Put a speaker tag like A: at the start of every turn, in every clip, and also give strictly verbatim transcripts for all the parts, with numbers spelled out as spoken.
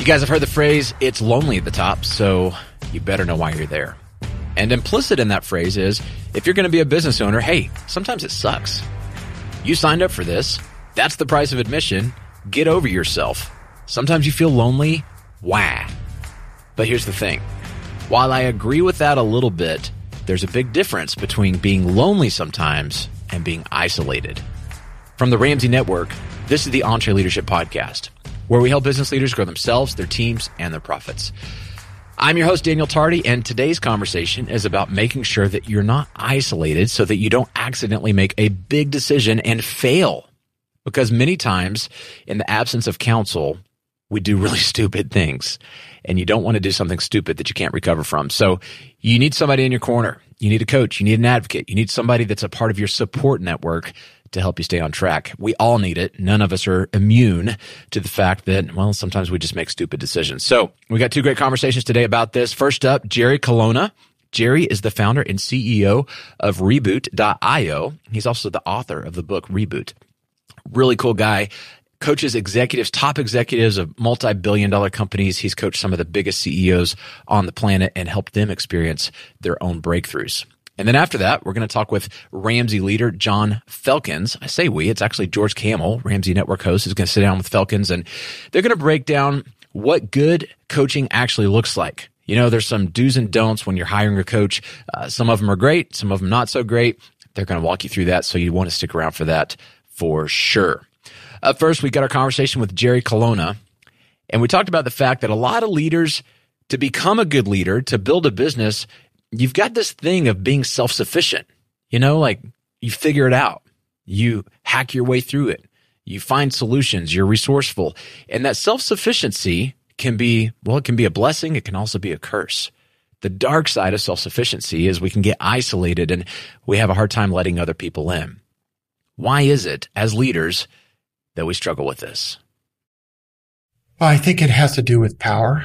A: guys have heard the phrase, it's lonely at the top, so you better know why you're there. And implicit in that phrase is, if you're going to be a business owner, hey, sometimes it sucks. You signed up for this. That's the price of admission. Get over yourself. Sometimes you feel lonely. Wah. But here's the thing. While I agree with that a little bit, there's a big difference between being lonely sometimes and being isolated. From the Ramsey Network, this is the EntreLeadership Podcast, where we help business leaders grow themselves, their teams, and their profits. I'm your host, Daniel Tardy, and today's conversation is about making sure that you're not isolated so that you don't accidentally make a big decision and fail. Because many times, in the absence of counsel, we do really stupid things, and you don't want to do something stupid that you can't recover from. So you need somebody in your corner. You need a coach. You need an advocate. You need somebody that's a part of your support network to help you stay on track. We all need it. None of us are immune to the fact that, well, sometimes we just make stupid decisions. So we got two great conversations today about this. First up, Jerry Colonna. Jerry is the founder and C E O of Reboot dot io. He's also the author of the book Reboot. Really cool guy. Coaches executives, top executives of multi-billion dollar companies. He's coached some of the biggest C E Os on the planet and helped them experience their own breakthroughs. And then after that, we're going to talk with Ramsey leader John Felkins. I say we, it's actually George Kamel, Ramsey Network host, is going to sit down with Felkins, and they're going to break down what good coaching actually looks like. You know, there's some do's and don'ts when you're hiring a coach. Uh, some of them are great, some of them not so great. They're going to walk you through that, so you want to stick around for that for sure. Up first, we got our conversation with Jerry Colonna, and we talked about the fact that a lot of leaders, to become a good leader, to build a business, you've got this thing of being self-sufficient. You know, like you figure it out. You hack your way through it. You find solutions. You're resourceful. And that self-sufficiency can be, well, it can be a blessing. It can also be a curse. The dark side of self-sufficiency is we can get isolated and we have a hard time letting other people in. Why is it, as leaders, that we struggle with this?
B: Well, I think it has to do with power.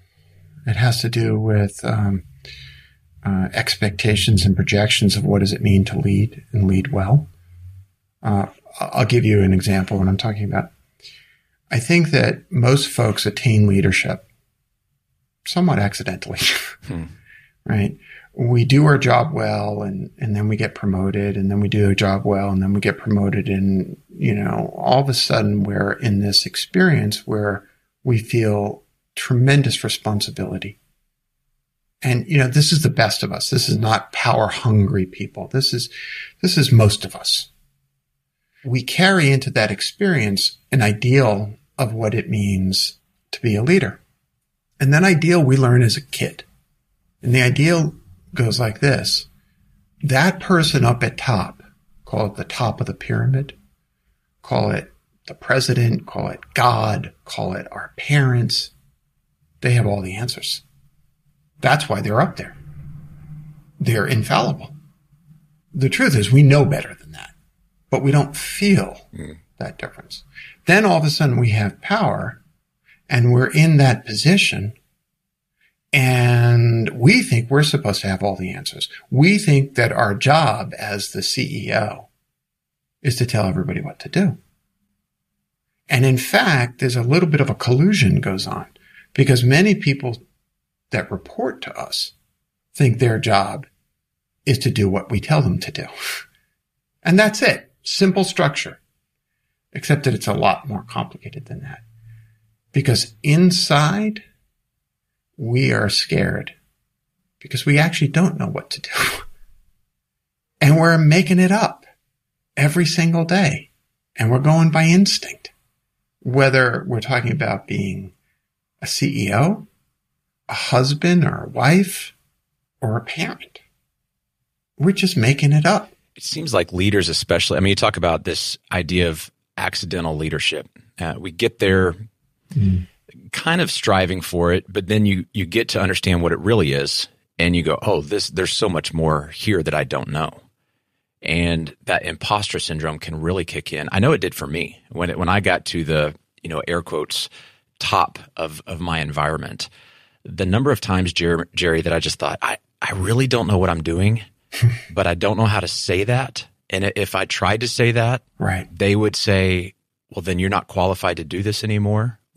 B: It has to do with um, uh, expectations and projections of what does it mean to lead and lead well. Uh, I'll give you an example of what I'm talking about. I think that most folks attain leadership somewhat accidentally, hmm. right? We do our job well, and, and then we get promoted, and then we do our job well, and then we get promoted. And, you know, all of a sudden we're in this experience where we feel tremendous responsibility. And, you know, this is the best of us. This is not power hungry people. This is, this is most of us. We carry into that experience an ideal of what it means to be a leader. And that ideal we learn as a kid. And the ideal goes like this. That person up at top, call it the top of the pyramid, call it the president, call it God, call it our parents. They have all the answers. That's why they're up there. They're infallible. The truth is we know better than that, but we don't feel mm. that difference. Then all of a sudden we have power and we're in that position. And we think we're supposed to have all the answers. We think that our job as the C E O is to tell everybody what to do. And in fact, there's a little bit of a collusion goes on because many people that report to us think their job is to do what we tell them to do. And that's it. Simple structure. Except that it's a lot more complicated than that. Because inside, we are scared because we actually don't know what to do. And we're making it up every single day. And we're going by instinct. Whether we're talking about being a C E O, a husband or a wife, or a parent. We're just making it up.
A: It seems like leaders especially, I mean, you talk about this idea of accidental leadership. Uh, we get there mm. kind of striving for it, but then you, you get to understand what it really is, and you go, oh, this there's so much more here that I don't know. And that imposter syndrome can really kick in. I know it did for me. When it, when I got to the, you know, air quotes, top of, of my environment, the number of times, Jerry, Jerry, that I just thought, I, I really don't know what I'm doing, but I don't know how to say that. And if I tried to say that,
B: right,
A: they would say, well, then you're not qualified to do this anymore.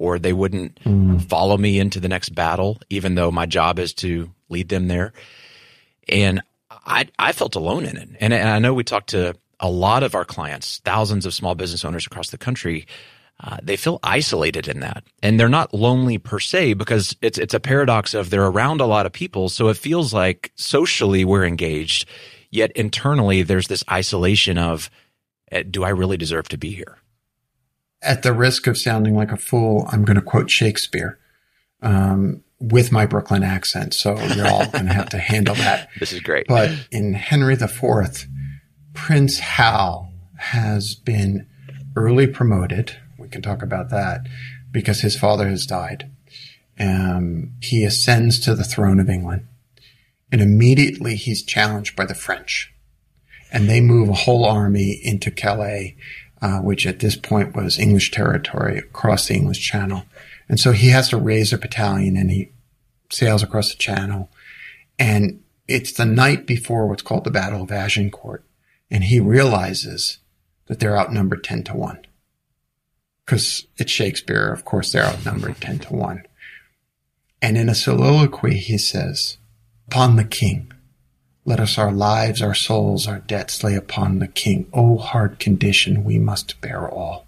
A: or they wouldn't mm. follow me into the next battle, even though my job is to lead them there. And I, I felt alone in it. And, and I know we talked to a lot of our clients, thousands of small business owners across the country. Uh, they feel isolated in that, and they're not lonely per se, because it's it's a paradox of they're around a lot of people, so it feels like socially we're engaged, yet internally there's this isolation of, do I really deserve to be here?
B: At the risk of sounding like a fool, I'm going to quote Shakespeare um, with my Brooklyn accent, so you're all going to have to handle that.
A: This is great.
B: But in Henry the Fourth, Prince Hal has been early promoted. We can talk about that because his father has died. Um, he ascends to the throne of England, and immediately he's challenged by the French, and they move a whole army into Calais, uh, which at this point was English territory across the English Channel. And so he has to raise a battalion, and he sails across the Channel, and it's the night before what's called the Battle of Agincourt, and he realizes that they're outnumbered ten to one. Because it's Shakespeare, of course, they're outnumbered ten to one. And in a soliloquy, he says, "Upon the king, let us our lives, our souls, our debts lay upon the king. O hard condition, we must bear all."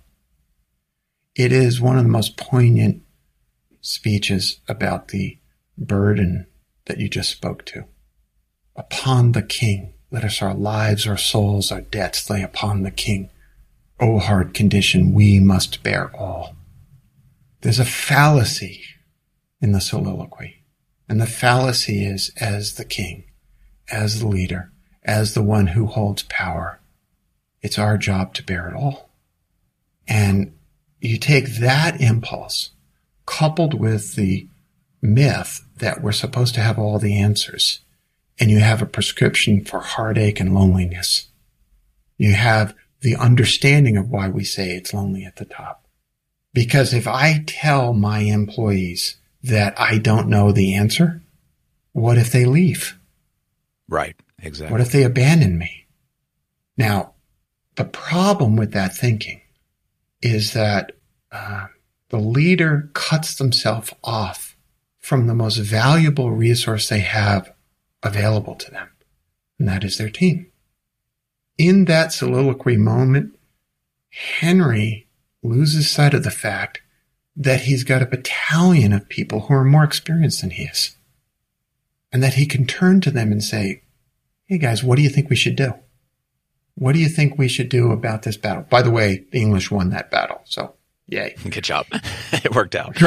B: It is one of the most poignant speeches about the burden that you just spoke to. Upon the king, let us our lives, our souls, our debts lay upon the king. O hard condition, we must bear all. There's a fallacy in the soliloquy. And the fallacy is, as the king, as the leader, as the one who holds power, it's our job to bear it all. And you take that impulse, coupled with the myth that we're supposed to have all the answers, and you have a prescription for heartache and loneliness. You have the understanding of why we say it's lonely at the top. Because if I tell my employees that I don't know the answer, what if they leave?
A: Right, exactly.
B: What if they abandon me? Now, the problem with that thinking is that uh, the leader cuts themselves off from the most valuable resource they have available to them, and that is their team. In that soliloquy moment, Henry loses sight of the fact that he's got a battalion of people who are more experienced than he is, and that he can turn to them and say, "Hey guys, what do you think we should do? What do you think we should do about this battle?" By the way, the English won that battle, so yay.
A: Good job. It worked out.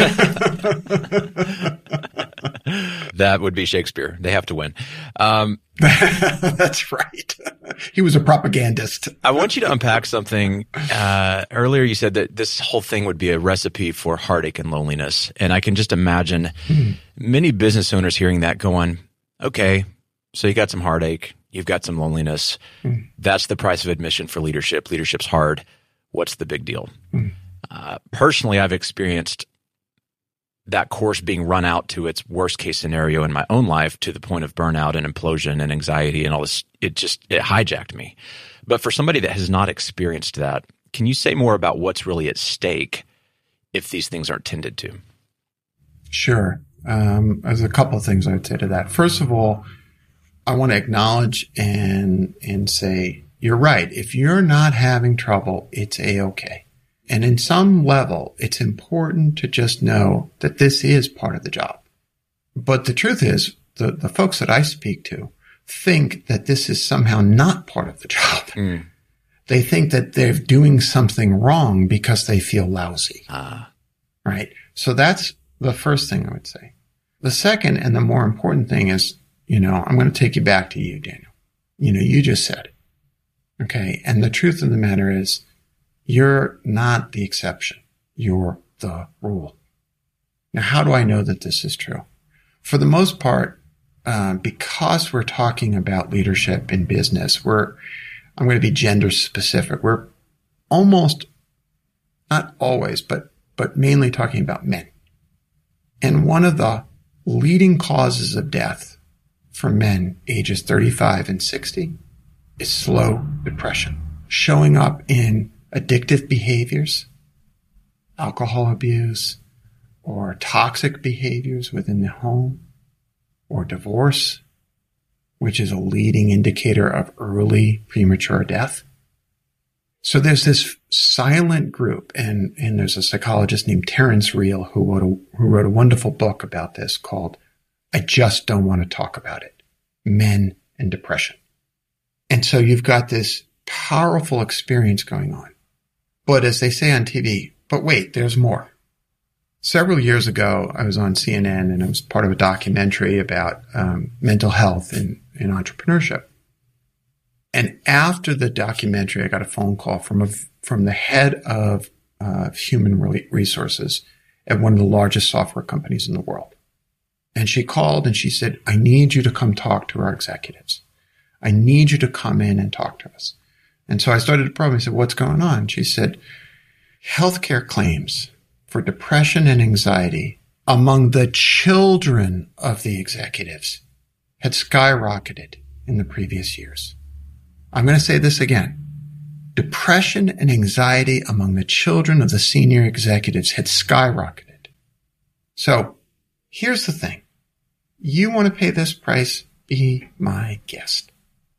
A: That would be Shakespeare. They have to win. Um,
B: That's right. He was a propagandist.
A: I want you to unpack something. Uh, earlier you said that this whole thing would be a recipe for heartache and loneliness. And I can just imagine mm. many business owners hearing that going, okay, so you got some heartache, you've got some loneliness. Mm. That's the price of admission for leadership. Leadership's hard. What's the big deal? Mm. Uh, personally, I've experienced that course being run out to its worst case scenario in my own life, to the point of burnout and implosion and anxiety and all this. It just, it hijacked me. But for somebody that has not experienced that, can you say more about what's really at stake if these things aren't tended to?
B: Sure. Um, there's a couple of things I would say to that. First of all, I want to acknowledge and, and say, you're right. If you're not having trouble, it's A-okay. And in some level, it's important to just know that this is part of the job. But the truth is, the, the folks that I speak to think that this is somehow not part of the job. Mm. They think that they're doing something wrong because they feel lousy. Ah. Right? So that's the first thing I would say. The second and the more important thing is, you know, I'm going to take you back to you, Daniel. You know, you just said it. Okay? And the truth of the matter is, you're not the exception. You're the rule. Now, how do I know that this is true? For the most part, uh, because we're talking about leadership in business, we're, I'm going to be gender specific. We're almost, not always, but, but mainly talking about men. And one of the leading causes of death for men ages thirty-five and sixty is slow depression, showing up in addictive behaviors, alcohol abuse, or toxic behaviors within the home, or divorce, which is a leading indicator of early premature death. So there's this silent group, and, and there's a psychologist named Terrence Real who wrote a, who wrote a wonderful book about this called I Just Don't Want to Talk About It, Men and Depression. And so you've got this powerful experience going on. But as they say on T V, but wait, there's more. Several years ago, I was on C N N and I was part of a documentary about um, mental health and, and entrepreneurship. And after the documentary, I got a phone call from a, from the head of uh, human resources at one of the largest software companies in the world. And she called and she said, I need you to come talk to our executives. I need you to come in and talk to us. And so I started to probe. I said, what's going on? She said, healthcare claims for depression and anxiety among the children of the executives had skyrocketed in the previous years. I'm going to say this again. Depression and anxiety among the children of the senior executives had skyrocketed. So here's the thing. You want to pay this price? Be my guest.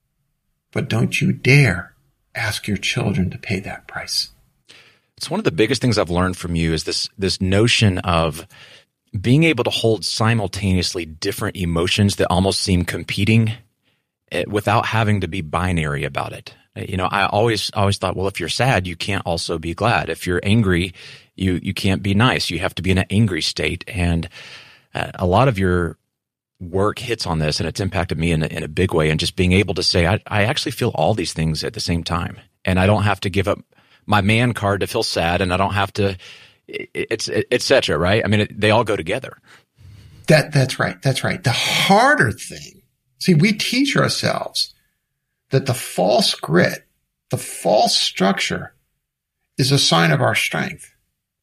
B: But don't you dare ask your children to pay that price.
A: It's one of the biggest things I've learned from you is this, this notion of being able to hold simultaneously different emotions that almost seem competing without having to be binary about it. You know, I always, always thought, well, if you're sad, you can't also be glad. If you're angry, you, you can't be nice. You have to be in an angry state. And uh, a lot of your work hits on this, and it's impacted me in a, in a big way. And just being able to say, I, I actually feel all these things at the same time. And I don't have to give up my man card to feel sad, and I don't have to, it's, et cetera, right? I mean, it, they all go together.
B: That, that's right. That's right. The harder thing, see, we teach ourselves that the false grit, the false structure is a sign of our strength.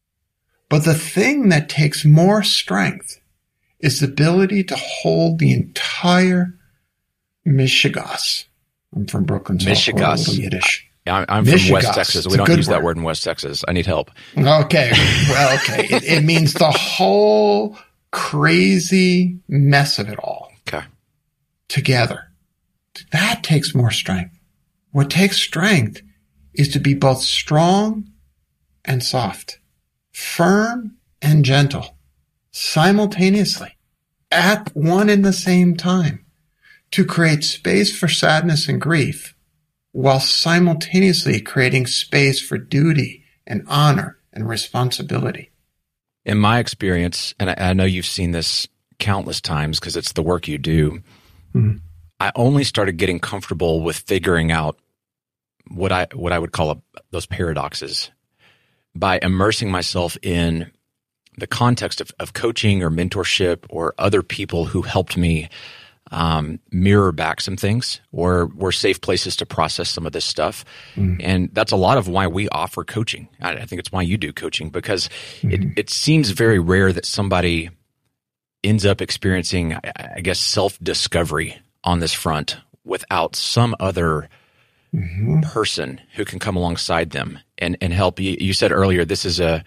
B: But the thing that takes more strength is the ability to hold the entire Mishigas. I'm from Brooklyn, so
A: Mishigas.
B: a little Yiddish.
A: Yeah, I'm from
B: Mishigas.
A: West Texas. We
B: It's a
A: don't
B: good
A: use that
B: word.
A: word in West Texas. I need help.
B: Okay. Well, okay. It, it means the whole crazy mess of it all
A: Okay.
B: together. That takes more strength. What takes strength is to be both strong and soft, firm and gentle, simultaneously, at one and the same time, to create space for sadness and grief, while simultaneously creating space for duty and honor and responsibility.
A: In my experience, and I, I know you've seen this countless times because it's the work you do, mm-hmm. I only started getting comfortable with figuring out what I what I would call a, those paradoxes by immersing myself in the context of, of coaching or mentorship or other people who helped me um, mirror back some things or were safe places to process some of this stuff. Mm. And that's a lot of why we offer coaching. I, I think it's why you do coaching, because mm-hmm. it, it seems very rare that somebody ends up experiencing, I, I guess, self-discovery on this front without some other mm-hmm. person who can come alongside them and, and help. You, you said earlier, this is a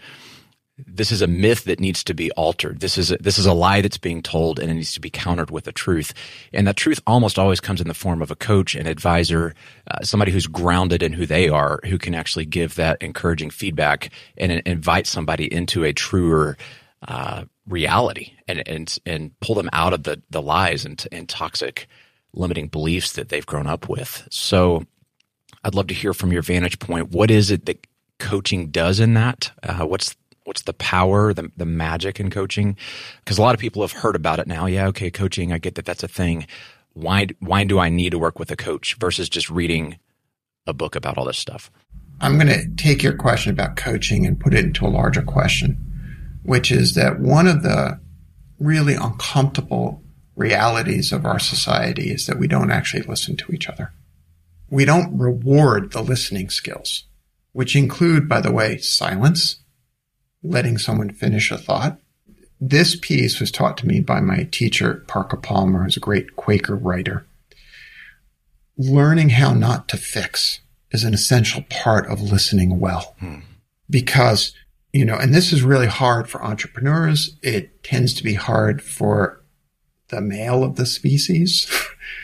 A: this is a myth that needs to be altered. This is a, this is a lie that's being told, and it needs to be countered with a truth. And that truth almost always comes in the form of a coach, an advisor, uh, somebody who's grounded in who they are, who can actually give that encouraging feedback and, and invite somebody into a truer uh, reality and, and and pull them out of the the lies and, and toxic limiting beliefs that they've grown up with. So I'd love to hear from your vantage point. What is it that coaching does in that? Uh, what's what's the power, the the magic in coaching? Because a lot of people have heard about it now. Yeah, okay, coaching, I get that that's a thing. Why why do I need to work with a coach versus just reading a book about all this stuff?
B: I'm going to take your question about coaching and put it into a larger question, which is that one of the really uncomfortable realities of our society is that we don't actually listen to each other. We don't reward the listening skills, which include, by the way, silence, letting someone finish a thought. This piece was taught to me by my teacher, Parker Palmer, who's a great Quaker writer. Learning how not to fix is an essential part of listening well, hmm. because you know, and this is really hard for entrepreneurs. It tends to be hard for the male of the species.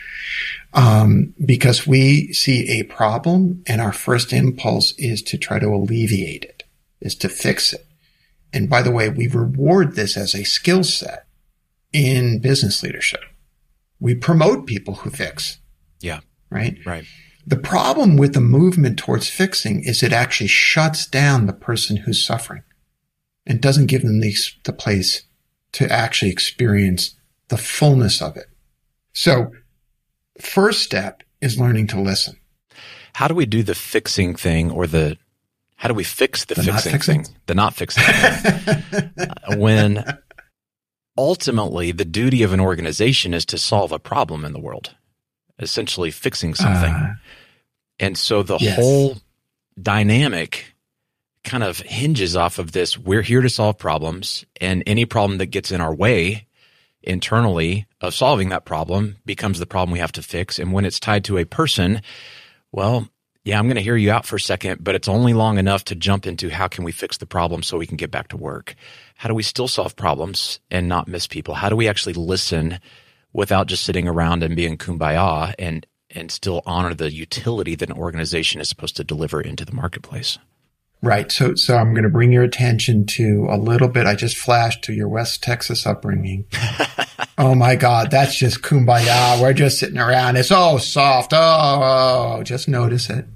B: Um, because we see a problem and our first impulse is to try to alleviate it, is to fix it. And by the way, we reward this as a skill set in business leadership. We promote people who fix.
A: Yeah.
B: Right?
A: Right.
B: The problem with the movement towards fixing is it actually shuts down the person who's suffering and doesn't give them the, the place to actually experience the fullness of it. So, first step is learning to listen.
A: How do we do the fixing thing, or the, how do we fix the,
B: the
A: fixing,
B: fixing
A: thing? The not fixing thing. uh, when ultimately the duty of an organization is to solve a problem in the world, essentially fixing something. Uh, and so the yes. whole dynamic kind of hinges off of this. We're here to solve problems, and any problem that gets in our way internally of solving that problem becomes the problem we have to fix. And when it's tied to a person, well, yeah, I'm going to hear you out for a second, but it's only long enough to jump into how can we fix the problem so we can get back to work? How do we still solve problems and not miss people? How do we actually listen without just sitting around and being kumbaya, and, and still honor the utility that an organization is supposed to deliver into the marketplace?
B: Right. So, so I'm going to bring your attention to a little bit. I just flashed to your West Texas upbringing. Oh my God. That's just kumbaya. We're just sitting around. It's all soft. Oh, oh, just notice it.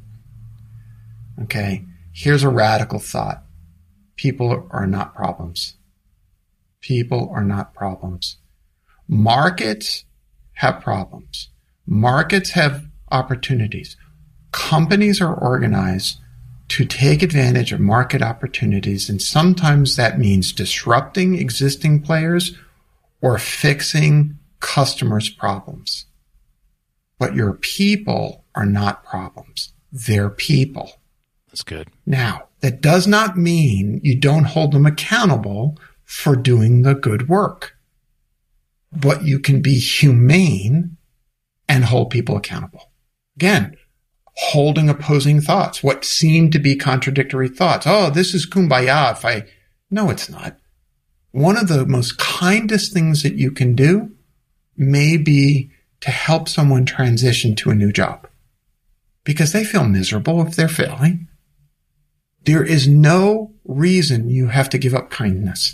B: Okay. Here's a radical thought. People are not problems. People are not problems. Markets have problems. Markets have opportunities. Companies are organized to take advantage of market opportunities, and sometimes that means disrupting existing players or fixing customers' problems. But your people are not problems. They're people.
A: That's good.
B: Now, that does not mean you don't hold them accountable for doing the good work. But you can be humane and hold people accountable. Again, holding opposing thoughts, what seem to be contradictory thoughts. Oh, this is kumbaya if I... No, it's not. One of the most kindest things that you can do may be to help someone transition to a new job because they feel miserable if they're failing. There is no reason you have to give up kindness.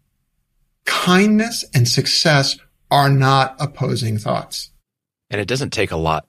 B: Kindness and success are not opposing thoughts.
A: And it doesn't take a lot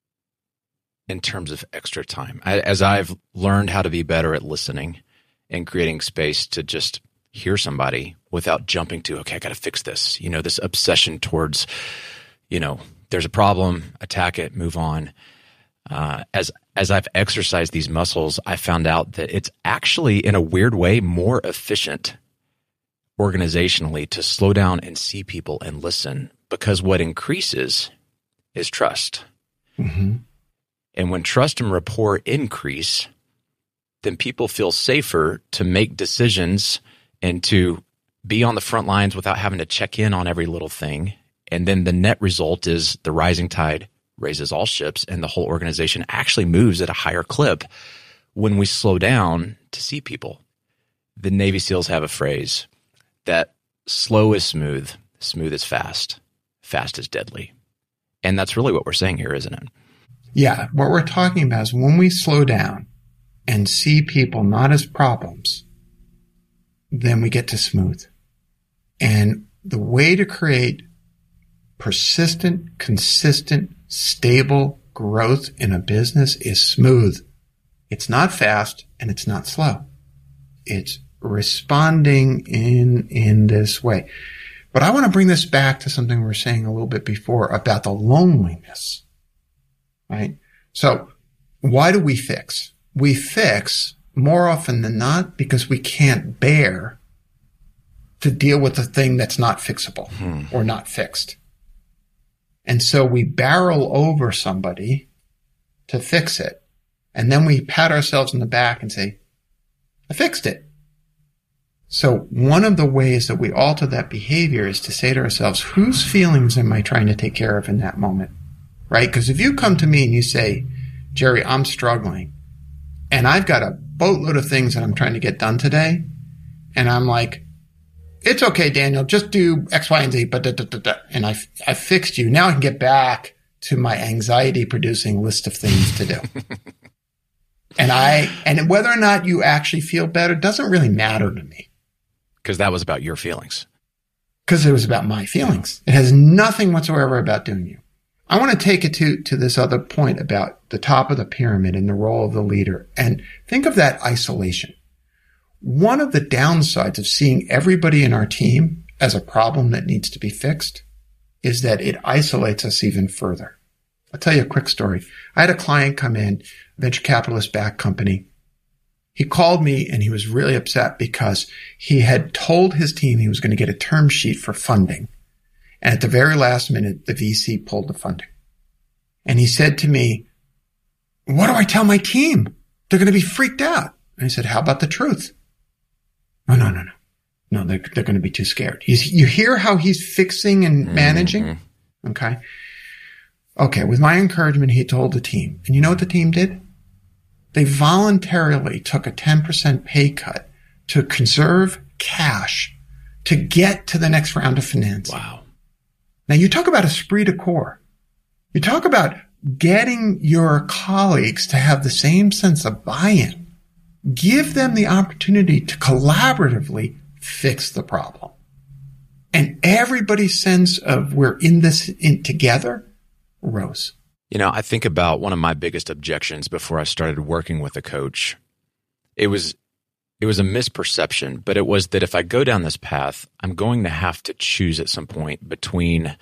A: in terms of extra time. I, as I've learned how to be better at listening and creating space to just hear somebody without jumping to, okay, I got to fix this. You know, this obsession towards, you know, there's a problem, attack it, move on. Uh, as as I've exercised these muscles, I found out that it's actually, in a weird way, more efficient organizationally to slow down and see people and listen, because what increases is trust.
B: Mm-hmm.
A: And when trust and rapport increase, then people feel safer to make decisions and to be on the front lines without having to check in on every little thing. And then the net result is the rising tide raises all ships, and the whole organization actually moves at a higher clip when we slow down to see people. The Navy SEALs have a phrase that slow is smooth, smooth is fast, fast is deadly. And that's really what we're saying here, isn't it?
B: Yeah. What we're talking about is when we slow down and see people not as problems, then we get to smooth. And the way to create persistent, consistent, stable growth in a business is smooth. It's not fast and it's not slow. It's responding in, in this way. But I want to bring this back to something we were saying a little bit before about the loneliness, right? So why do we fix? We fix more often than not because we can't bear to deal with the thing that's not fixable hmm. or not fixed. And so we barrel over somebody to fix it. And then we pat ourselves on the back and say, I fixed it. So one of the ways that we alter that behavior is to say to ourselves, whose feelings am I trying to take care of in that moment? Right? Because if you come to me and you say, Jerry, I'm struggling and I've got a boatload of things that I'm trying to get done today, And I'm like, it's okay, Daniel, just do X, Y, and Z, but da, da, da, da. And I, I fixed you. Now I can get back to my anxiety producing list of things to do. and I, and whether or not you actually feel better doesn't really matter to me.
A: Because that was about your feelings.
B: Because it was about my feelings. It has nothing whatsoever about doing you. I want to take it to, to this other point about the top of the pyramid and the role of the leader. And think of that isolation. One of the downsides of seeing everybody in our team as a problem that needs to be fixed is that it isolates us even further. I'll tell you a quick story. I had a client come in, venture capitalist backed company. He called me and he was really upset because he had told his team he was going to get a term sheet for funding. And at the very last minute, the V C pulled the funding. And he said to me, what do I tell my team? They're going to be freaked out. And I said, how about the truth? Oh, no, no, no. No, they're, they're going to be too scared. He's, you hear how he's fixing and managing? Mm-hmm. Okay. Okay. With my encouragement, he told the team. And you know what the team did? They voluntarily took a ten percent pay cut to conserve cash to get to the next round of financing.
A: Wow.
B: Now, you talk about esprit de corps. You talk about getting your colleagues to have the same sense of buy-in. Give them the opportunity to collaboratively fix the problem. And everybody's sense of we're in this in together rose.
A: You know, I think about one of my biggest objections before I started working with a coach. It was it was a misperception, but it was that if I go down this path, I'm going to have to choose at some point between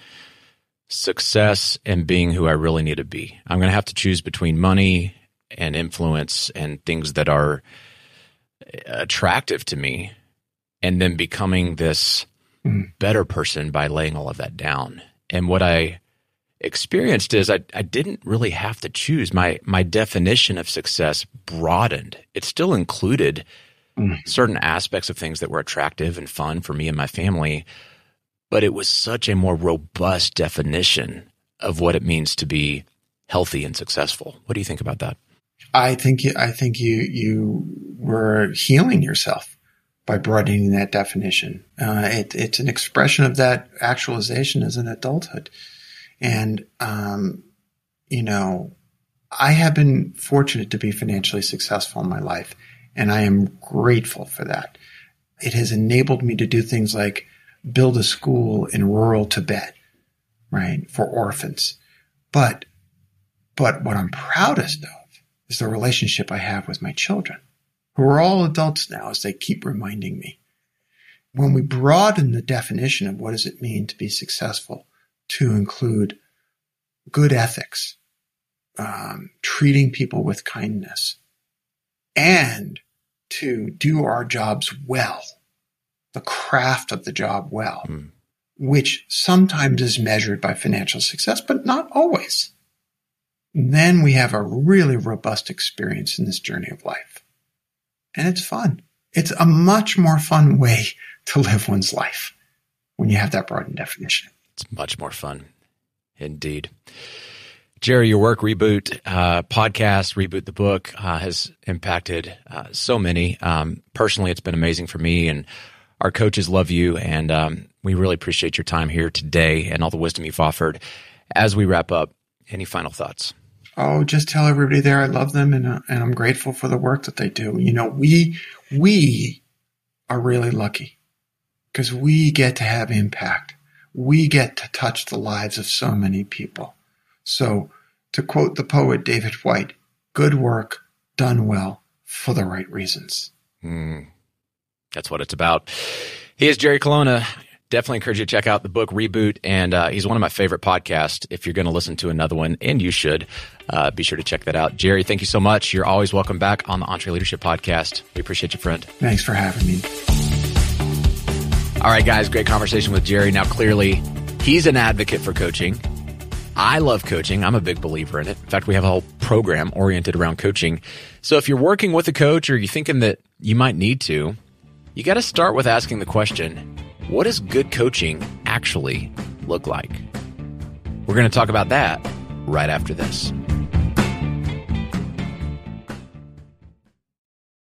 A: success and being who I really need to be. I'm going to have to choose between money and influence and things that are attractive to me, and then becoming this mm. better person by laying all of that down. And what I experienced is I, I didn't really have to choose. My my definition of success broadened. It still included mm. certain aspects of things that were attractive and fun for me and my family, but it was such a more robust definition of what it means to be healthy and successful. What do you think about that?
B: I think you, I think you you were healing yourself by broadening that definition. Uh, it, it's an expression of that actualization as an adulthood. And, um, you know, I have been fortunate to be financially successful in my life, and I am grateful for that. It has enabled me to do things like build a school in rural Tibet, right, for orphans. But, but what I'm proudest of is the relationship I have with my children, who are all adults now, as they keep reminding me. When we broaden the definition of what does it mean to be successful to include good ethics, um, treating people with kindness, and to do our jobs well, the craft of the job well, mm. which sometimes is measured by financial success, but not always. Then we have a really robust experience in this journey of life. And it's fun. It's a much more fun way to live one's life when you have that broadened definition.
A: It's much more fun. Indeed. Jerry, your work, Reboot uh, podcast, Reboot the book, uh, has impacted uh, so many. Um, personally, it's been amazing for me, and our coaches love you, and um, we really appreciate your time here today and all the wisdom you've offered. As we wrap up, any final thoughts?
B: Oh, just tell everybody there I love them, and uh, and I'm grateful for the work that they do. You know, we we are really lucky because we get to have impact. We get to touch the lives of so many people. So, to quote the poet David White, good work done well for the right reasons.
A: Mm, that's what it's about. He is Jerry Colonna. Definitely encourage you to check out the book Reboot, and uh, he's one of my favorite podcasts. If you're going to listen to another one, and you should, uh, be sure to check that out. Jerry, thank you so much. You're always welcome back on the EntreLeadership Podcast. We appreciate you, friend.
B: Thanks for having me.
A: All right, guys, great conversation with Jerry. Now, clearly, he's an advocate for coaching. I love coaching. I'm a big believer in it. In fact, we have a whole program oriented around coaching. So if you're working with a coach or you're thinking that you might need to, you got to start with asking the question, what does good coaching actually look like? We're going to talk about that right after this.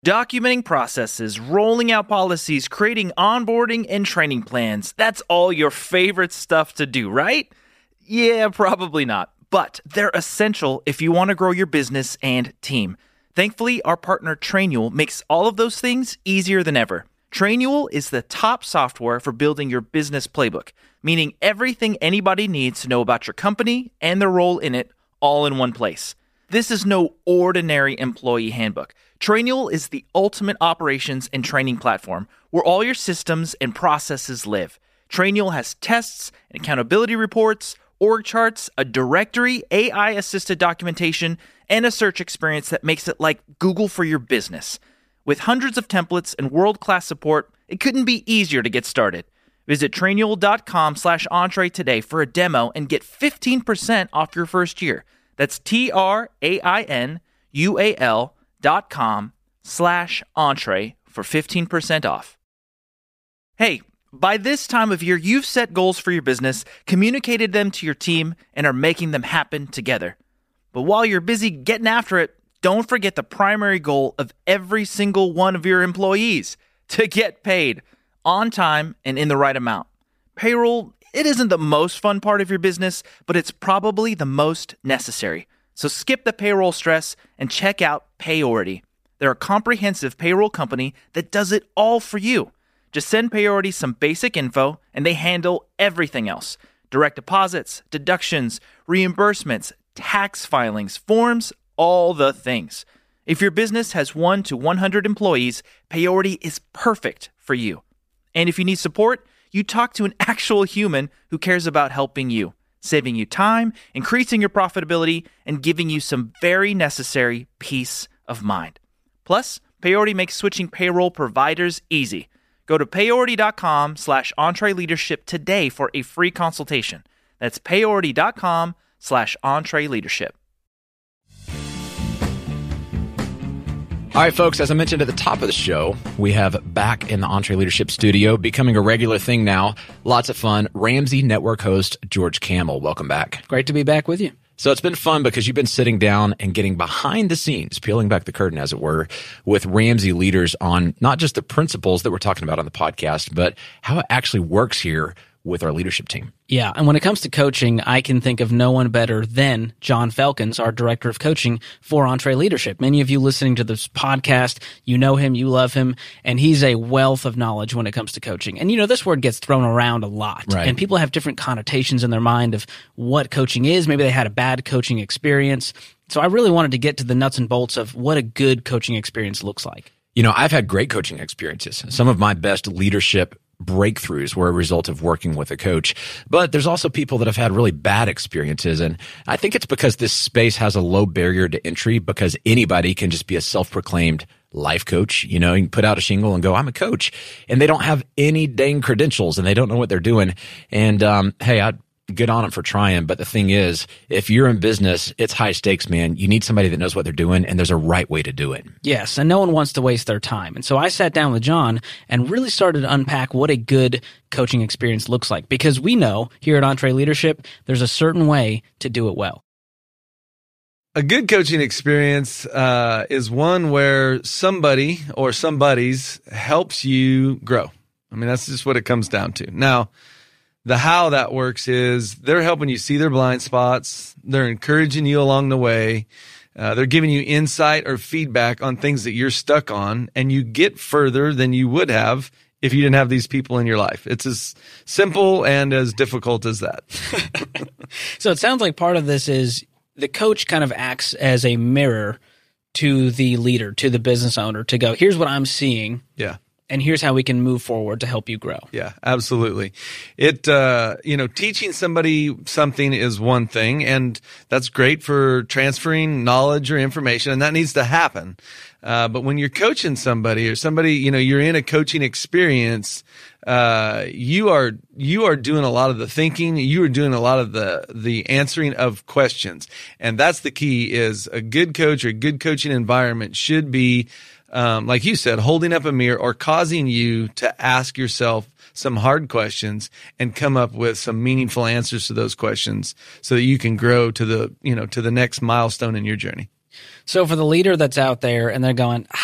C: Documenting processes, rolling out policies, creating onboarding and training plans. That's all your favorite stuff to do, right? Yeah, probably not. But they're essential if you want to grow your business and team. Thankfully, our partner Trainual makes all of those things easier than ever. Trainual is the top software for building your business playbook, meaning everything anybody needs to know about your company and their role in it all in one place. This is no ordinary employee handbook. Trainual is the ultimate operations and training platform where all your systems and processes live. Trainual has tests and accountability reports, org charts, a directory, A I-assisted documentation, and a search experience that makes it like Google for your business. With hundreds of templates and world-class support, it couldn't be easier to get started. Visit trainual.com slash entree today for a demo and get fifteen percent off your first year. That's T-R-A-I-N-U-A-L dot com slash entree for fifteen percent off. Hey, by this time of year, you've set goals for your business, communicated them to your team, and are making them happen together. But while you're busy getting after it, don't forget the primary goal of every single one of your employees, to get paid on time and in the right amount. Payroll, it isn't the most fun part of your business, but it's probably the most necessary. So skip the payroll stress and check out Payority. They're a comprehensive payroll company that does it all for you. Just send Payority some basic info, and they handle everything else. Direct deposits, deductions, reimbursements, tax filings, forms, all the things. If your business has one to one hundred employees, Payority is perfect for you. And if you need support, you talk to an actual human who cares about helping you, saving you time, increasing your profitability, and giving you some very necessary peace of mind. Plus, Payority makes switching payroll providers easy. Go to payority.com slash entreleadership today for a free consultation. That's payority.com slash entreleadership.
A: All right, folks, as I mentioned at the top of the show, we have back in the EntreLeadership studio, becoming a regular thing now. Lots of fun. Ramsey Network host George Kamel. Welcome back.
D: Great to be back with you.
A: So it's been fun because you've been sitting down and getting behind the scenes, peeling back the curtain, as it were, with Ramsey leaders on not just the principles that we're talking about on the podcast, but how it actually works here with our leadership team.
D: Yeah, and when it comes to coaching, I can think of no one better than John Felkins, our director of coaching for EntreLeadership. Many of you listening to this podcast, you know him, you love him, and he's a wealth of knowledge when it comes to coaching. And you know, this word gets thrown around a lot,
A: right,
D: and people have different connotations in their mind of what coaching is. Maybe they had a bad coaching experience. So I really wanted to get to the nuts and bolts of what a good coaching experience looks like.
A: You know, I've had great coaching experiences. Some of my best leadership breakthroughs were a result of working with a coach. But there's also people that have had really bad experiences. And I think it's because this space has a low barrier to entry because anybody can just be a self-proclaimed life coach. You know, you can put out a shingle and go, I'm a coach. And they don't have any dang credentials and they don't know what they're doing. And um, hey, I good on them for trying. But the thing is, if you're in business, it's high stakes, man. You need somebody that knows what they're doing, and there's a right way to do it.
D: Yes, and no one wants to waste their time. And so I sat down with John and really started to unpack what a good coaching experience looks like, because we know here at EntreLeadership, there's a certain way to do it well.
E: A good coaching experience uh, is one where somebody or somebody's helps you grow. I mean, that's just what it comes down to. Now, the how that works is they're helping you see their blind spots. They're encouraging you along the way. Uh, they're giving you insight or feedback on things that you're stuck on, and you get further than you would have if you didn't have these people in your life. It's as simple and as difficult as that.
D: So it sounds like part of this is the coach kind of acts as a mirror to the leader, to the business owner, to go, here's what I'm seeing.
E: Yeah.
D: And here's how we can move forward to help you grow.
E: Yeah, absolutely. It, uh, you know, teaching somebody something is one thing, and that's great for transferring knowledge or information, and that needs to happen. Uh, but when you're coaching somebody or somebody, you know, you're in a coaching experience, uh, you are, you are doing a lot of the thinking. You are doing a lot of the, the answering of questions. And that's the key. Is a good coach or a good coaching environment should be, Um, like you said, holding up a mirror or causing you to ask yourself some hard questions and come up with some meaningful answers to those questions so that you can grow to the, you know, to the next milestone in your journey.
D: So for the leader that's out there and they're going, ah,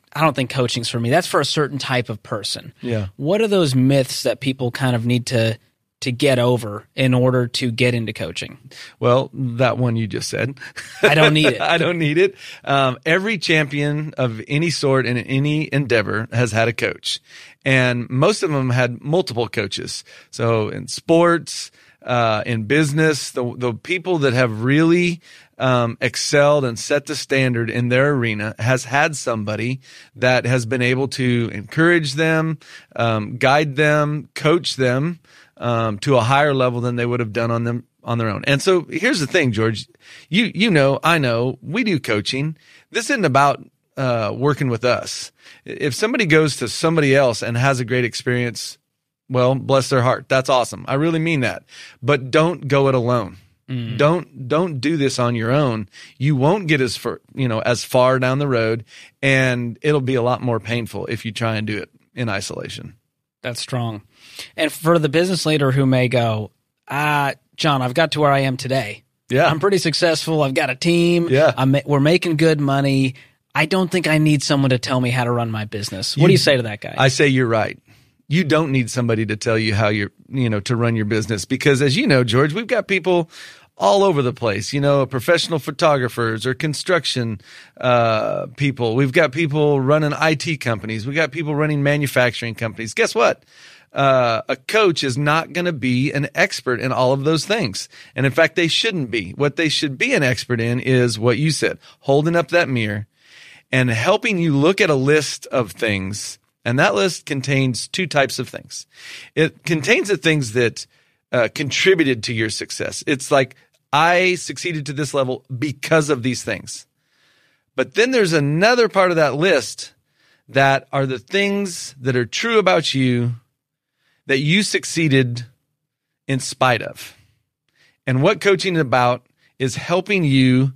D: I don't think coaching's for me. That's for a certain type of person.
E: Yeah.
D: What are those myths that people kind of need to to get over in order to get into coaching?
E: Well, that one you just said.
D: I don't need it.
E: I don't need it. Um, every champion of any sort in any endeavor has had a coach, and most of them had multiple coaches. So in sports, uh, in business, the the people that have really um, excelled and set the standard in their arena has had somebody that has been able to encourage them, um, guide them, coach them um, to a higher level than they would have done on them on their own. And so here's the thing, George, you, you know, I know we do coaching. This isn't about uh, working with us. If somebody goes to somebody else and has a great experience, well, bless their heart. That's awesome. I really mean that. But don't go it alone. Mm. Don't don't do this on your own. You won't get as far, you know, as far down the road, and it'll be a lot more painful if you try and do it in isolation.
D: That's strong. And for the business leader who may go, ah, John, I've got to where I am today.
E: Yeah,
D: I'm pretty successful. I've got a team.
E: Yeah,
D: I'm, we're making good money. I don't think I need someone to tell me how to run my business. What
E: you,
D: do you say to that guy?
E: I say you're right. You don't need somebody to tell you how you're, you know, to run your business, because as you know, George, we've got people all over the place, you know, professional photographers or construction uh, people. We've got people running I T companies. We've got people running manufacturing companies. Guess what? Uh, a coach is not going to be an expert in all of those things. And in fact, they shouldn't be. What they should be an expert in is what you said, holding up that mirror and helping you look at a list of things. And that list contains two types of things. It contains the things that uh, contributed to your success. It's like, I succeeded to this level because of these things. But then there's another part of that list that are the things that are true about you that you succeeded in spite of. And what coaching is about is helping you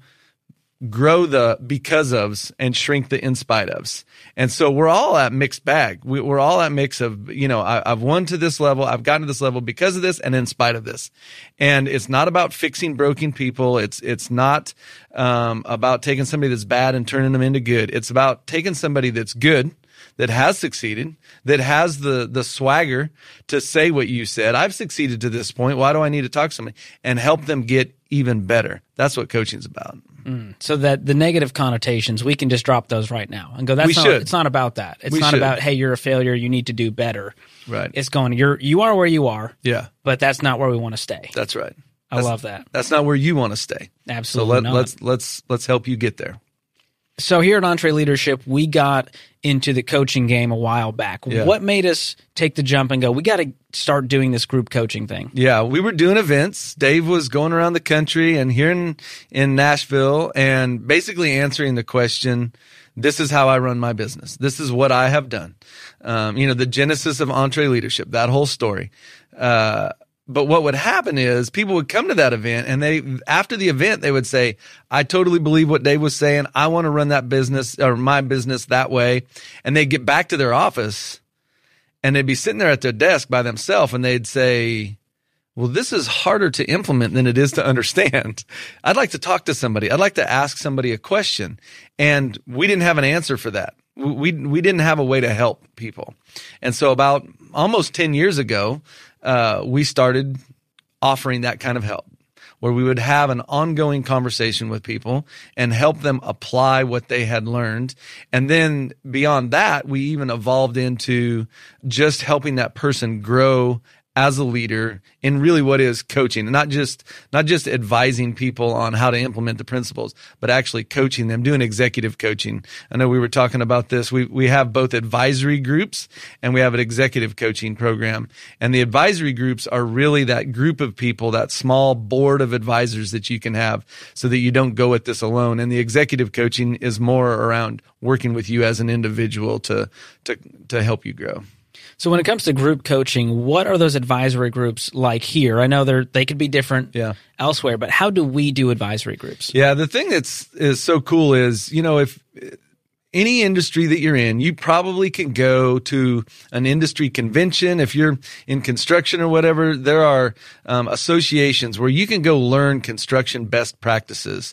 E: grow the because ofs and shrink the in spite ofs. And so we're all at mixed bag. We, we're all at mix of, you know, I, I've won to this level. I've gotten to this level because of this and in spite of this. And it's not about fixing broken people. It's, it's not um, about taking somebody that's bad and turning them into good. It's about taking somebody that's good, that has succeeded, that has the, the swagger to say what you said. I've succeeded to this point. Why do I need to talk to somebody? And help them get even better. That's what coaching's about.
D: Mm. So that the negative connotations, we can just drop those right now and go, that's
E: we
D: not,
E: should.
D: It's not about that. It's
E: we
D: not
E: should.
D: about, hey, you're a failure. You need to do better.
E: Right.
D: It's going, you're, you are where you are.
E: Yeah.
D: But that's not where we want to stay.
E: That's right.
D: I
E: That's,
D: love that.
E: That's not where you want to stay.
D: Absolutely
E: So let,
D: not.
E: let's, let's, let's help you get there.
D: So here at EntreLeadership, we got into the coaching game a while back.
E: Yeah.
D: What made us take the jump and go, we got to start doing this group coaching thing?
E: Yeah, we were doing events. Dave was going around the country and here in, in Nashville and basically answering the question, this is how I run my business. This is what I have done. Um, you know, the genesis of EntreLeadership, that whole story. Uh, But what would happen is people would come to that event and they, after the event, they would say, I totally believe what Dave was saying. I want to run that business or my business that way. And they'd get back to their office and they'd be sitting there at their desk by themselves and they'd say, well, this is harder to implement than it is to understand. I'd like to talk to somebody. I'd like to ask somebody a question. And we didn't have an answer for that. We, we didn't have a way to help people. And so about almost ten years ago, Uh, we started offering that kind of help where we would have an ongoing conversation with people and help them apply what they had learned. And then beyond that, we even evolved into just helping that person grow as a leader in really what is coaching, not just, not just advising people on how to implement the principles, but actually coaching them, doing executive coaching. I know we were talking about this. We, we have both advisory groups and we have an executive coaching program. And the advisory groups are really that group of people, that small board of advisors that you can have so that you don't go at this alone. And the executive coaching is more around working with you as an individual to, to, to help you grow.
D: So when it comes to group coaching, what are those advisory groups like here? I know they're, they could be different
E: yeah.
D: elsewhere, but how do we do advisory groups?
E: Yeah, the thing that's is so cool is, you know, if any industry that you're in, you probably can go to an industry convention. If you're in construction or whatever, there are um, associations where you can go learn construction best practices.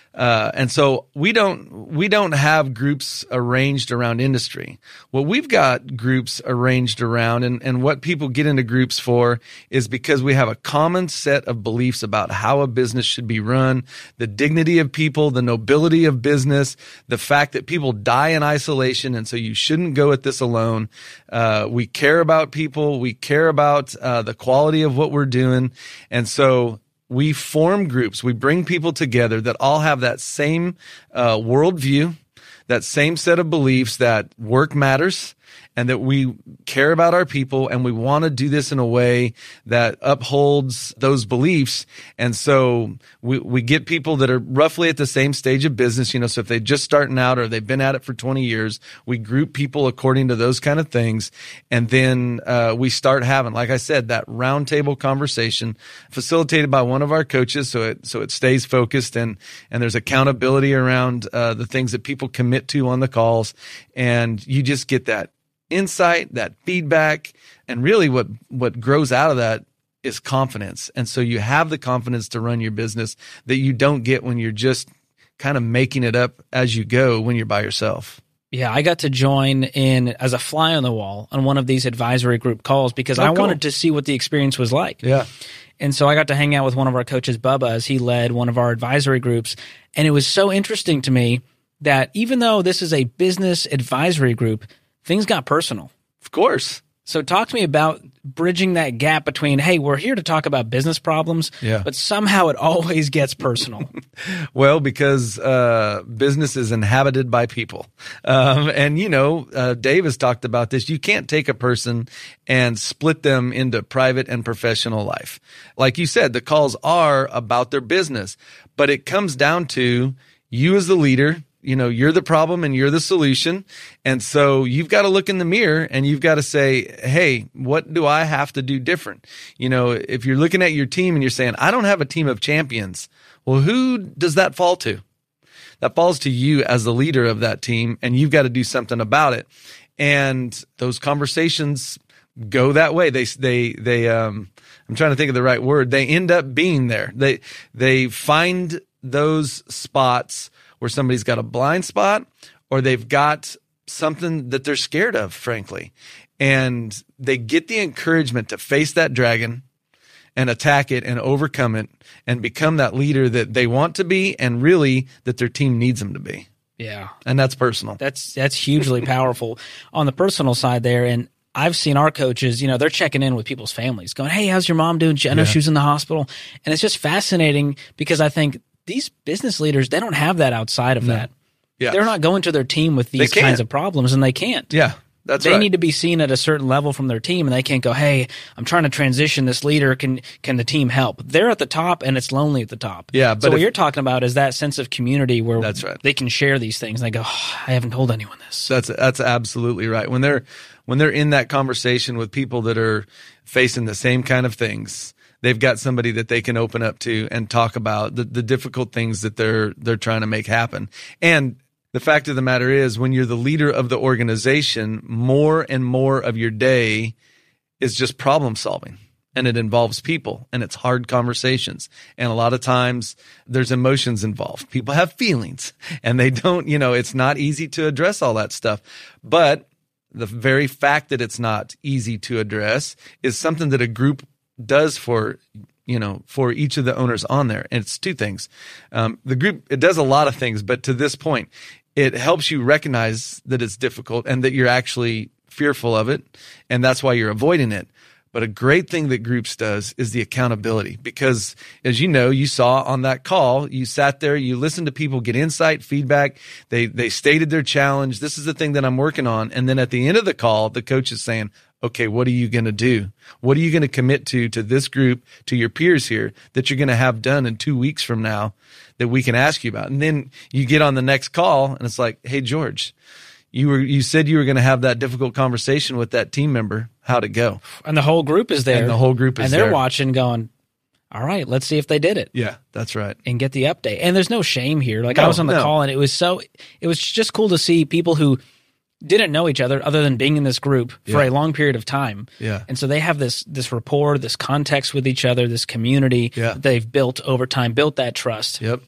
E: Uh, and so we don't, we don't have groups arranged around industry. What we've got groups arranged around, and, and what people get into groups for is because we have a common set of beliefs about how a business should be run, the dignity of people, the nobility of business, the fact that people die in isolation. And so you shouldn't go at this alone. Uh, we care about people. We care about, uh, the quality of what we're doing. And so we form groups. We bring people together that all have that same uh, worldview, that same set of beliefs that work matters, and that we care about our people, and we want to do this in a way that upholds those beliefs. And so we, we get people that are roughly at the same stage of business, you know, so if they're just starting out or they've been at it for twenty years, we group people according to those kind of things. And then uh, we start having, like I said, that roundtable conversation facilitated by one of our coaches, so it so it stays focused, and and there's accountability around uh, the things that people commit to on the calls. And you just get that insight, that feedback, and really what, what grows out of that is confidence. And so you have the confidence to run your business that you don't get when you're just kind of making it up as you go when you're by yourself.
D: Yeah, I got to join in as a fly on the wall on one of these advisory group calls because
E: Oh,
D: I
E: cool.
D: wanted to see what the experience was like.
E: Yeah.
D: And so I got to hang out with one of our coaches, Bubba, as he led one of our advisory groups. And it was so interesting to me that even though this is a business advisory group, things got personal.
E: Of course.
D: So talk to me about bridging that gap between, hey, we're here to talk about business problems,
E: Yeah.
D: but somehow it always gets personal.
E: Well, because uh, business is inhabited by people. Um, and, you know, uh, Dave has talked about this. You can't take a person and split them into private and professional life. Like you said, the calls are about their business, but it comes down to you as the leader. You know, you're the problem and you're the solution. And so you've got to look in the mirror and you've got to say, hey, what do I have to do different? You know, if you're looking at your team and you're saying, I don't have a team of champions. Well, who does that fall to? That falls to you as the leader of that team, and you've got to do something about it. And those conversations go that way. They, they, they, um, I'm trying to think of the right word. They end up being there. They, they find those spots where somebody's got a blind spot or they've got something that they're scared of, frankly. And they get the encouragement to face that dragon and attack it and overcome it and become that leader that they want to be and really that their team needs them to be.
D: Yeah.
E: And that's personal.
D: That's that's hugely powerful on the personal side there. And I've seen our coaches, you know, they're checking in with people's families going, hey, how's your mom doing? I know
E: Yeah.
D: she was in the hospital. And it's just fascinating because I think these business leaders, they don't have that outside of that.
E: Yeah.
D: They're not going to their team with these
E: can't.
D: kinds of problems, and they can't.
E: Yeah. That's
D: they
E: right.
D: need to be seen at a certain level from their team, and they can't go, hey, I'm trying to transition this leader. Can can the team help? They're at the top, and it's lonely at the top.
E: Yeah,
D: So
E: but
D: what
E: if-
D: you're talking about is that sense of community where
E: That's right.
D: they can share these things. And they go, oh, I haven't told anyone this.
E: That's that's absolutely right. When they're when they're in that conversation with people that are facing the same kind of things, they've got somebody that they can open up to and talk about the, the difficult things that they're they're trying to make happen. And the fact of the matter is, when you're the leader of the organization, more and more of your day is just problem solving. And it involves people, and it's hard conversations. And a lot of times there's emotions involved. People have feelings, and they don't, you know, it's not easy to address all that stuff. But the very fact that it's not easy to address is something that a group does for, you know, for each of the owners on there. And it's two things. Um, the group, it does a lot of things, but to this point, it helps you recognize that it's difficult and that you're actually fearful of it. And that's why you're avoiding it. But a great thing that groups does is the accountability, because as you know, you saw on that call, you sat there, you listened to people get insight, feedback. They, they stated their challenge. This is the thing that I'm working on. And then at the end of the call, the coach is saying, okay, what are you going to do? What are you going to commit to, to this group, to your peers here that you're going to have done in two weeks from now that we can ask you about? And then you get on the next call and it's like, hey, George, you were, you said you were going to have that difficult conversation with that team member. How'd it go?
D: And the whole group is there.
E: And the whole group is
D: And they're
E: there.
D: watching going, all right, let's see if they did it.
E: Yeah, that's right.
D: And get the update. And there's no shame here. Like
E: No,
D: I was on the
E: no.
D: call and it was so, it was just cool to see people who didn't know each other other than being in this group for
E: Yeah.
D: a long period of time.
E: Yeah.
D: And so they have this, this rapport, this context with each other, this community
E: Yeah.
D: that they've built over time, built that trust.
E: Yep.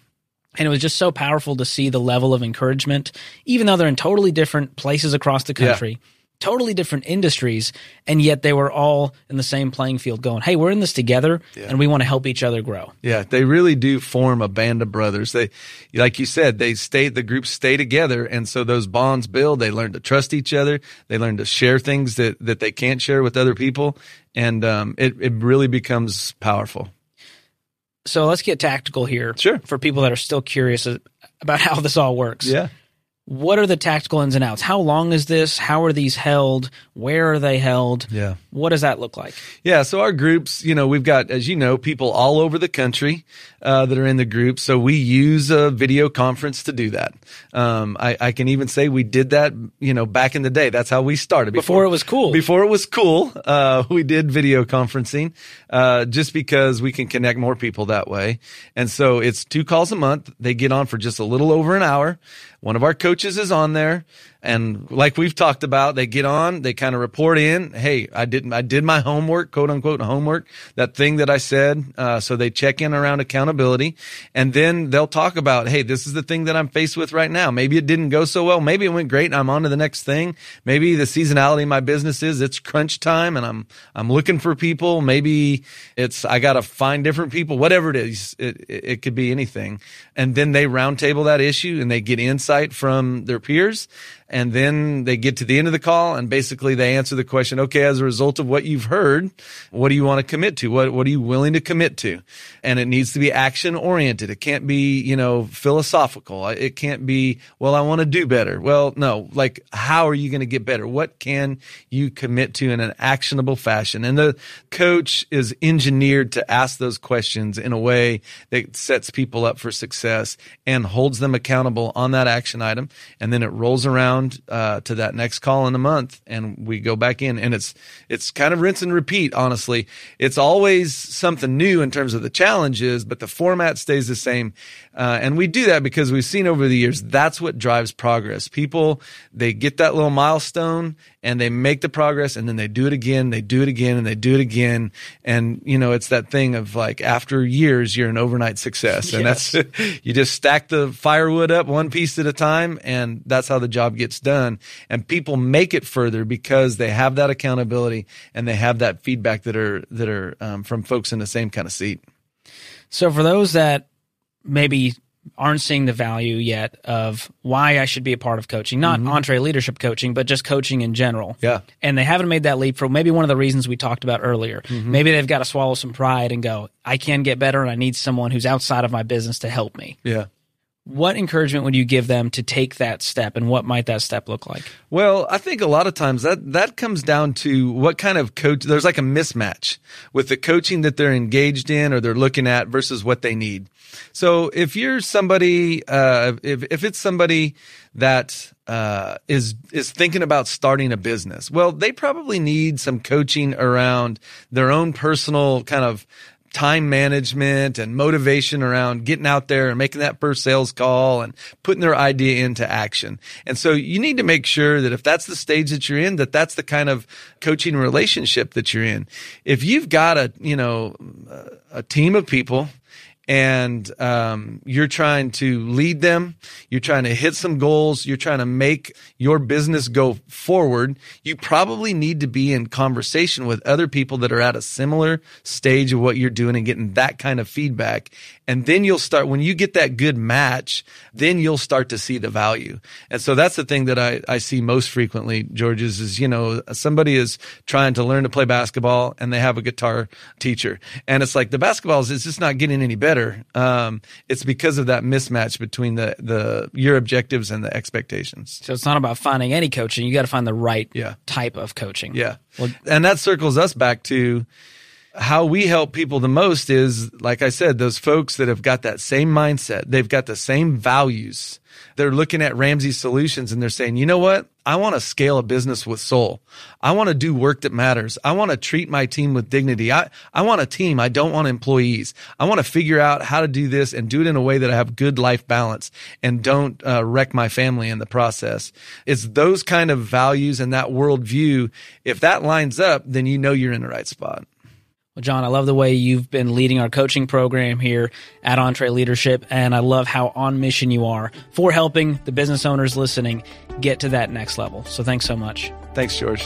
D: And it was just so powerful to see the level of encouragement, even though they're in totally different places across the country, yeah. totally different industries, and yet they were all in the same playing field going, hey, we're in this together, yeah. and we want to help each other grow.
E: Yeah, they really do form a band of brothers. They, like you said, they stay, the groups stay together, and so those bonds build. They learn to trust each other. They learn to share things that, that they can't share with other people, and um, it, it really becomes powerful.
D: So let's get tactical here.
E: Sure.
D: For people that are still curious about how this all works.
E: Yeah.
D: What are the tactical ins and outs? How long is this? How are these held? Where are they held?
E: Yeah.
D: What does that look like?
E: Yeah. So our groups, you know, we've got, as you know, people all over the country uh, that are in the group. So we use a video conference to do that. Um, I, I can even say we did that, you know, back in the day. That's how we started.
D: Before, before it was cool.
E: Before it was cool, uh, we did video conferencing uh, just because we can connect more people that way. And so it's two calls a month. They get on for just a little over an hour. One of our coaches is on there, and like we've talked about, they get on, they kind of report in, hey, I didn't, I did my homework, quote unquote homework, that thing that I said. Uh, so they check in around accountability, and then they'll talk about, hey, this is the thing that I'm faced with right now. Maybe it didn't go so well. Maybe it went great and I'm on to the next thing. Maybe the seasonality of my business is it's crunch time and I'm, I'm looking for people. Maybe it's, I got to find different people, whatever it is. It, it, it could be anything. And then they roundtable that issue and they get insight from their peers. And then they get to the end of the call and basically they answer the question, okay, as a result of what you've heard, what do you want to commit to? What, what are you willing to commit to? And it needs to be action oriented. It can't be, you know, philosophical. It can't be, well, I want to do better. Well, no, like, how are you going to get better? What can you commit to in an actionable fashion? And the coach is engineered to ask those questions in a way that sets people up for success and holds them accountable on that action item. And then it rolls around Uh, to that next call in a month, and we go back in, and it's it's kind of rinse and repeat. Honestly, it's always something new in terms of the challenges, but the format stays the same. Uh, and we do that because we've seen over the years that's what drives progress. People, they get that little milestone and they make the progress, and then they do it again, they do it again, and they do it again. And you know, it's that thing of like after years, you're an overnight success, and yes. that's you just stack the firewood up one piece at a time, and that's how the job gets done. And people make it further because they have that accountability and they have that feedback that are that are um, from folks in the same kind of seat.
D: So for those that maybe aren't seeing the value yet of why I should be a part of coaching, not mm-hmm. EntreLeadership coaching, but just coaching in general.
E: Yeah.
D: And they haven't made that leap for maybe one of the reasons we talked about earlier. Mm-hmm. Maybe they've got to swallow some pride and go, I can get better and I need someone who's outside of my business to help me.
E: Yeah.
D: What encouragement would you give them to take that step, and what might that step look like?
E: Well, I think a lot of times that, that comes down to what kind of coach, there's like a mismatch with the coaching that they're engaged in or they're looking at versus what they need. So if you're somebody, uh, if, if it's somebody that, uh, is, is thinking about starting a business, well, they probably need some coaching around their own personal kind of time management and motivation around getting out there and making that first sales call and putting their idea into action. And so you need to make sure that if that's the stage that you're in, that that's the kind of coaching relationship that you're in. If you've got a, you know, a team of people and um, you're trying to lead them, you're trying to hit some goals, you're trying to make your business go forward, you probably need to be in conversation with other people that are at a similar stage of what you're doing and getting that kind of feedback. And then you'll start, when you get that good match, then you'll start to see the value. And so that's the thing that I, I see most frequently, George, is, is, you know, somebody is trying to learn to play basketball and they have a guitar teacher. And it's like the basketball is just not getting any better. Um, it's because of that mismatch between the, the, your objectives and the expectations.
D: So it's not about finding any coaching. You got to find the right
E: yeah.
D: type of coaching.
E: Yeah. Well, and that circles us back to how we help people the most is, like I said, those folks that have got that same mindset. They've got the same values. They're looking at Ramsey Solutions and they're saying, you know what? I want to scale a business with soul. I want to do work that matters. I want to treat my team with dignity. I, I want a team. I don't want employees. I want to figure out how to do this and do it in a way that I have good life balance and don't uh, wreck my family in the process. It's those kind of values and that worldview. If that lines up, then you know you're in the right spot.
D: Well, John, I love the way you've been leading our coaching program here at EntreLeadership, and I love how on mission you are for helping the business owners listening get to that next level. So thanks so much.
E: Thanks, George.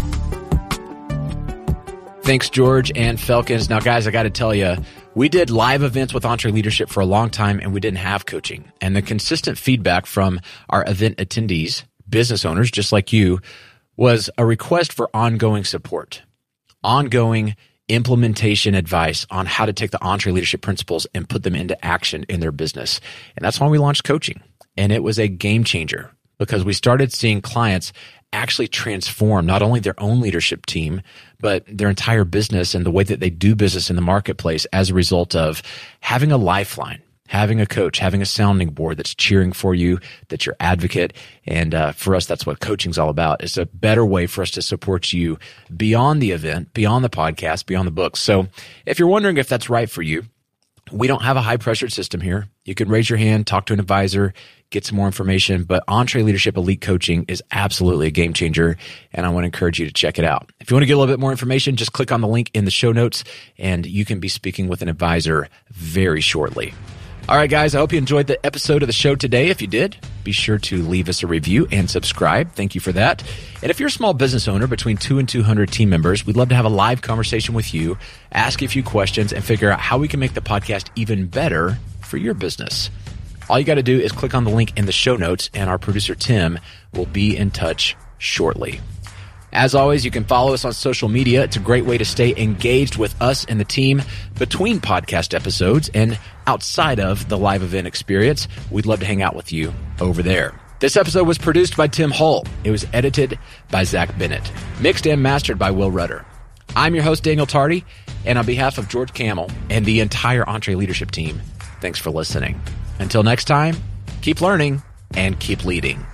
A: Thanks, George and Felkins. Now, guys, I got to tell you, we did live events with EntreLeadership for a long time, and we didn't have coaching. And the consistent feedback from our event attendees, business owners just like you, was a request for ongoing support, ongoing implementation advice on how to take the EntreLeadership principles and put them into action in their business. And that's why we launched coaching. And it was a game changer because we started seeing clients actually transform not only their own leadership team, but their entire business and the way that they do business in the marketplace as a result of having a lifeline, having a coach, having a sounding board that's cheering for you, that's your advocate. And uh, for us, that's what coaching's all about. It's a better way for us to support you beyond the event, beyond the podcast, beyond the books. So if you're wondering if that's right for you, we don't have a high pressured system here. You can raise your hand, talk to an advisor, get some more information, but EntreLeadership Elite Coaching is absolutely a game changer, and I want to encourage you to check it out. If you want to get a little bit more information, just click on the link in the show notes, and you can be speaking with an advisor very shortly. All right, guys, I hope you enjoyed the episode of the show today. If you did, be sure to leave us a review and subscribe. Thank you for that. And if you're a small business owner between two and two hundred team members, we'd love to have a live conversation with you, ask you a few questions, and figure out how we can make the podcast even better for your business. All you got to do is click on the link in the show notes, and our producer, Tim, will be in touch shortly. As always, you can follow us on social media. It's a great way to stay engaged with us and the team between podcast episodes and outside of the live event experience. We'd love to hang out with you over there. This episode was produced by Tim Hull. It was edited by Zach Bennett, mixed and mastered by Will Rudder. I'm your host, Daniel Tardy, and on behalf of George Camel and the entire EntreLeadership team, thanks for listening. Until next time, keep learning and keep leading.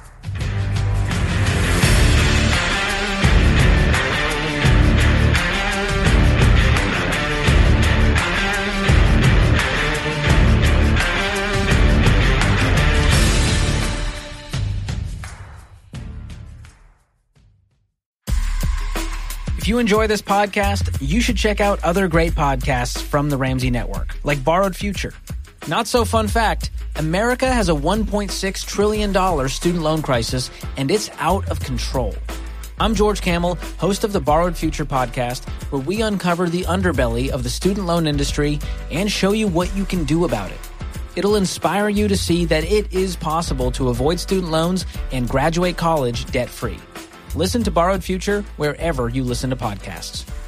D: If you enjoy this podcast, you should check out other great podcasts from the Ramsey Network, like Borrowed Future. Not so fun fact, America has a one point six trillion dollars student loan crisis, and it's out of control. I'm George Camel, host of the Borrowed Future podcast, where we uncover the underbelly of the student loan industry and show you what you can do about it. It'll inspire you to see that it is possible to avoid student loans and graduate college debt-free. Listen to Borrowed Future wherever you listen to podcasts.